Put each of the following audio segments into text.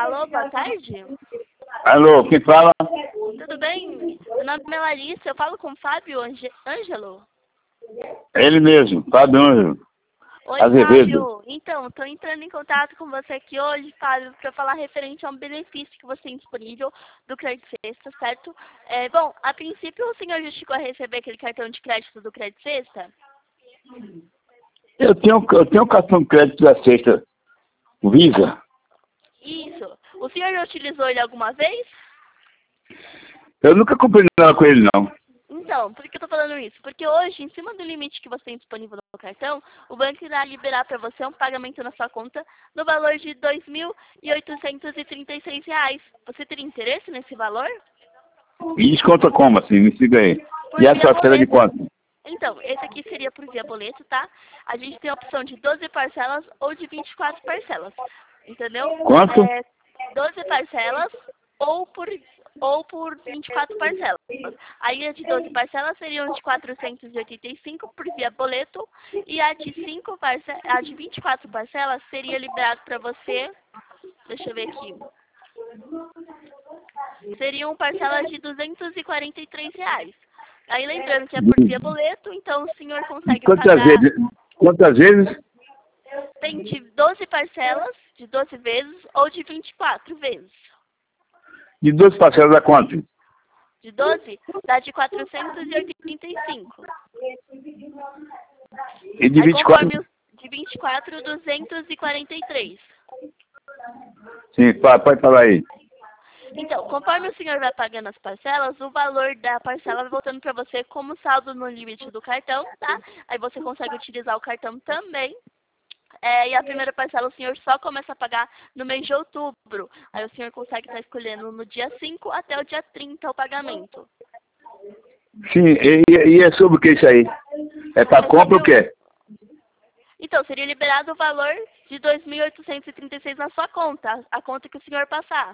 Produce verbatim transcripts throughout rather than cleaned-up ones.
Alô, boa tarde. Alô, quem fala? Tudo bem? Meu nome é Larissa, eu falo com o Fábio Ange- Ângelo. Ele mesmo, Fábio Ângelo. Oi, Azevedo. Fábio. Então, estou entrando em contato com você aqui hoje, Fábio, para falar referente a um benefício que você tem disponível do Crédito Sexta, certo? É, bom, a princípio o senhor já chegou a receber aquele cartão de crédito do Crédito Sexta? Eu tenho, eu tenho um cartão de crédito da Sexta, o Visa. Isso. O senhor já utilizou ele alguma vez? Eu nunca comprei nada com ele, não. Então, por que eu tô falando isso? Porque hoje, em cima do limite que você tem disponível no cartão, o banco irá liberar para você um pagamento na sua conta no valor de dois mil oitocentos e trinta e seis reais. Você teria interesse nesse valor? E desconta como, assim? Me siga aí. Por E a via parcela de boleto. quanto? Então, esse aqui seria por via boleto, tá? A gente tem a opção de doze parcelas ou de vinte e quatro parcelas. Entendeu? Quanto? É, doze parcelas ou por, ou por vinte e quatro parcelas. Aí a de doze parcelas seriam de quatrocentos e oitenta e cinco por via boleto e a de cinco parce... a de vinte e quatro parcelas seria liberado para você. Deixa eu ver aqui. Seriam parcelas de duzentos e quarenta e três reais. Aí lembrando que é por via boleto, então o senhor consegue Quantas pagar. vezes? Quantas vezes? Tem de doze parcelas, de doze vezes, ou de vinte e quatro vezes. De duas parcelas dá quanto? De doze, dá de quatrocentos e oitenta e cinco. E de Aí vinte e quatro? conforme os de vinte e quatro, duzentos e quarenta e três. Sim, pa- pode falar aí. Então, conforme o senhor vai pagando as parcelas, o valor da parcela vai voltando para você como saldo no limite do cartão, tá? Aí você consegue utilizar o cartão também. É, e a primeira parcela o senhor só começa a pagar no mês de outubro. Aí o senhor consegue estar escolhendo no dia cinco até o dia trinta o pagamento. Sim, e, e é sobre o que isso aí? É para É compra sobre o quê? Então, seria liberado o valor de dois mil oitocentos e trinta e seis na sua conta, a conta que o senhor passar.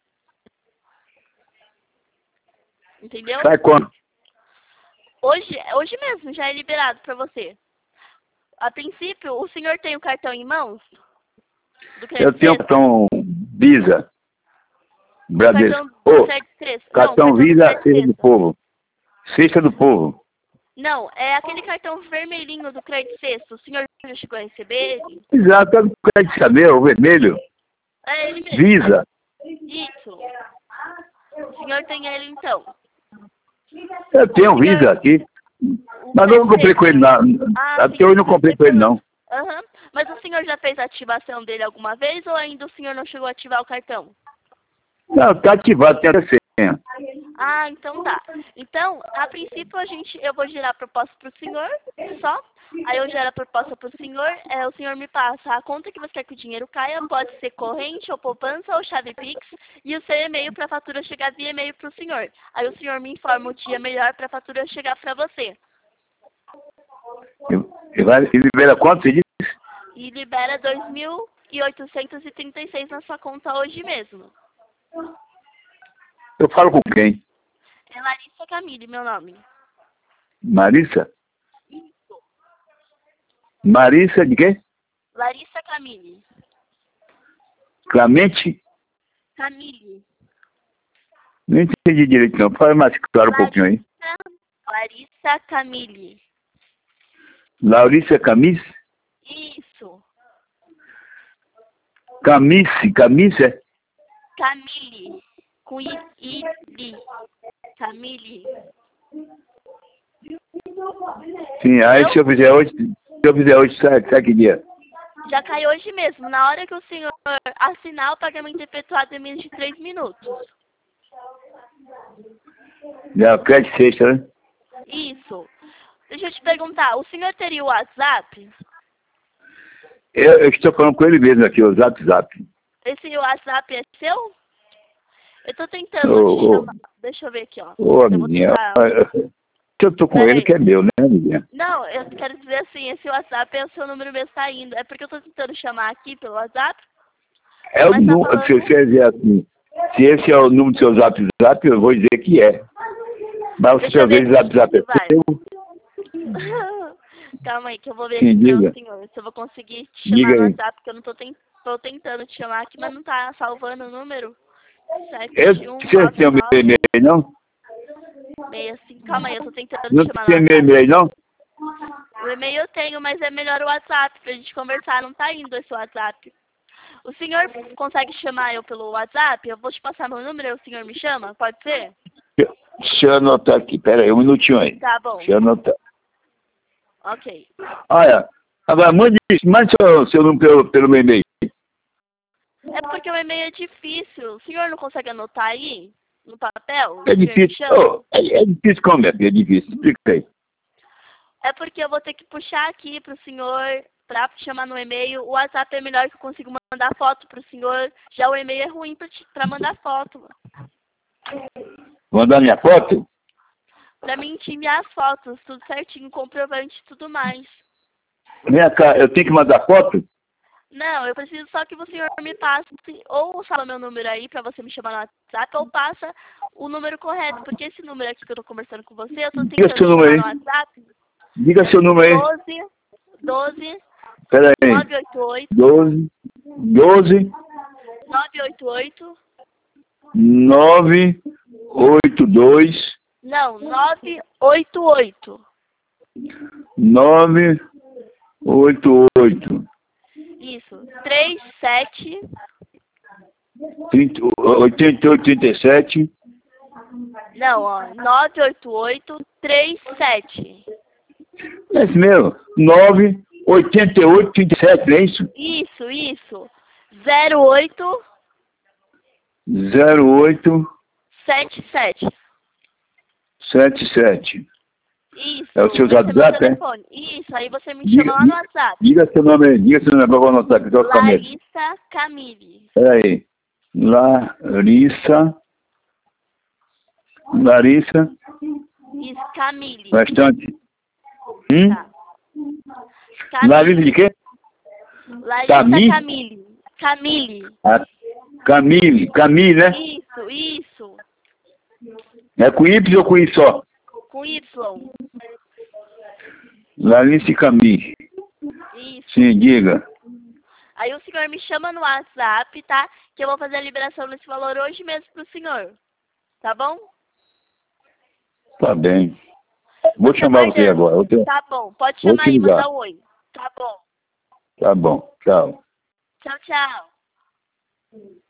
Entendeu? Sai quando? Hoje, hoje mesmo já é liberado para você. A princípio, o senhor tem o cartão em mãos? Do Eu Crédito tenho um Sexta? cartão Visa. O Bradesco. cartão do Ô, Crédito Sexta. Não, o cartão cartão do Visa Crédito Sexta do Sexta. Povo. Sexta do Povo. Não, é aquele cartão vermelhinho do Crédito Sexta. O senhor já chegou a receber ele? Exato, é o crédito saber, o vermelho. É ele mesmo. Visa. Isso. O senhor tem ele então? Eu tenho um Visa aqui. O Mas eu não Crédito comprei com ele, não. Ah, Até sim. hoje não comprei com ele, não. Aham. Mas o senhor já fez a ativação dele alguma vez ou ainda o senhor não chegou a ativar o cartão? Não, tá ativado, tem a senha. Ah, então tá. Então, a princípio a gente, eu vou gerar a proposta para o senhor, só. Aí eu gero a proposta para o senhor, é, o senhor me passa a conta que você quer que o dinheiro caia, pode ser corrente ou poupança ou chave Pix, e o seu e-mail para a fatura chegar via e-mail para o senhor. Aí o senhor me informa o dia melhor para a fatura chegar para você. E, vai, e libera quanto, você disse? E libera dois mil oitocentos e trinta e seis na sua conta hoje mesmo. Eu falo com quem? É Larissa Camille, meu nome. Marissa? Isso. Marissa de quê? Larissa Camille. Clemente? Camille. Não entendi direito, não. Fala mais claro um pouquinho aí. Larissa Camille. Laurissa Camis? Isso. Camice, Camice? Camille. Com I, I, I. Camille. Sim, aí se eu fizer hoje, se eu fizer hoje, sai, sai que dia? Já cai hoje mesmo, na hora que o senhor assinar o pagamento efetuado em menos de três minutos. Já, crédito sexta, né? Isso. Deixa eu te perguntar, o senhor teria o WhatsApp? Eu, eu estou falando com ele mesmo aqui, o Zap Zap. Esse WhatsApp é seu? Eu tô tentando Ô, te ô. chamar. Deixa eu ver aqui, ó. Ô, Eu vou amiguinha, tentar. se eu tô com Pera ele, aí. que é meu, né, amiguinha? Não, eu quero dizer assim, esse WhatsApp é o seu número mesmo tá indo. É porque eu tô tentando chamar aqui pelo WhatsApp. É o Mas tá número, falando... se você dizer assim, se esse é o número do seu Zap Zap, eu vou dizer que é. Mas Deixa se eu eu ver ver Zap se Zap é vai. seu, Calma aí, que eu vou ver sim, aqui para o diga. senhor. Se eu vou conseguir te chamar Diga no aí. WhatsApp, porque eu não tô tentando. Tô tentando te chamar aqui, mas não tá salvando o número. Eu, sete um você tem o meu nove e-mail, não? nove seis cinco. Calma aí, eu tô tentando Não te chamar no tem meu WhatsApp. e-mail, não? O e-mail eu tenho, mas é melhor o WhatsApp pra gente conversar. Não tá indo esse WhatsApp. O senhor consegue chamar eu pelo WhatsApp? Eu vou te passar meu número e o senhor me chama? Pode ser? Deixa eu anotar aqui, pera aí, um minutinho aí. Tá bom. Deixa eu anotar. Ok. Olha, agora mande, mande seu, seu número pelo, pelo meu e-mail. É porque o e-mail é difícil. O senhor não consegue anotar aí? No papel? O É senhor me difícil. chama? Oh, é, é difícil como é? É difícil. Explica aí. É porque eu vou ter que puxar aqui pro senhor pra chamar no e-mail. O WhatsApp é melhor que eu consigo mandar foto pro senhor. Já o e-mail é ruim pra, te, pra mandar foto. Mandar minha foto? Pra mim te enviar as fotos, tudo certinho, comprovante e tudo mais. Vem cá, eu tenho que mandar foto? Não, eu preciso só que o senhor me passe, ou fala meu número aí pra você me chamar no WhatsApp, ou passa o número correto, porque esse número aqui que eu tô conversando com você, eu tô Diga tentando seu te número chamar no aí. WhatsApp. Diga seu número aí. doze, doze, Pera aí. nove oito oito, doze, doze, nove oito oito, nove, oito, dois, não, nove oito oito. nove, oito, oito. Isso, três sete, trinta, oitenta e oito, trinta e sete. não, ó, nove oito oito, três sete. É isso mesmo. nove, oitenta e oito, trinta e sete, não é isso? Isso, isso. zero oito, zero oito, sete sete. sete sete. Isso, É o seu esse é meu WhatsApp, é? telefone. Isso, aí você me Diga, chama lá no WhatsApp. diga seu nome aí. Diga seu nome, eu vou anotar aqui. Tô com a caneta. Larissa Camille. Peraí. Larissa. Larissa. Isso, Camille. Bastante. Hum? Tá. Camille. Larissa de quê? Larissa Camille? Camille. Camille. Ah, Camille. Camille, né? Isso, isso. É com Y ou com I só? Com Y. Larissa e Camille. Isso. Sim, diga. Aí o senhor me chama no WhatsApp, tá? Que eu vou fazer a liberação desse valor hoje mesmo pro senhor. Tá bom? Tá bem. Vou Tô chamar você aguardando. agora. Eu tenho... Tá bom. Pode Vou chamar te aí, ligar. mandar um oi. Tá bom. Tá bom. Tchau. Tchau, tchau.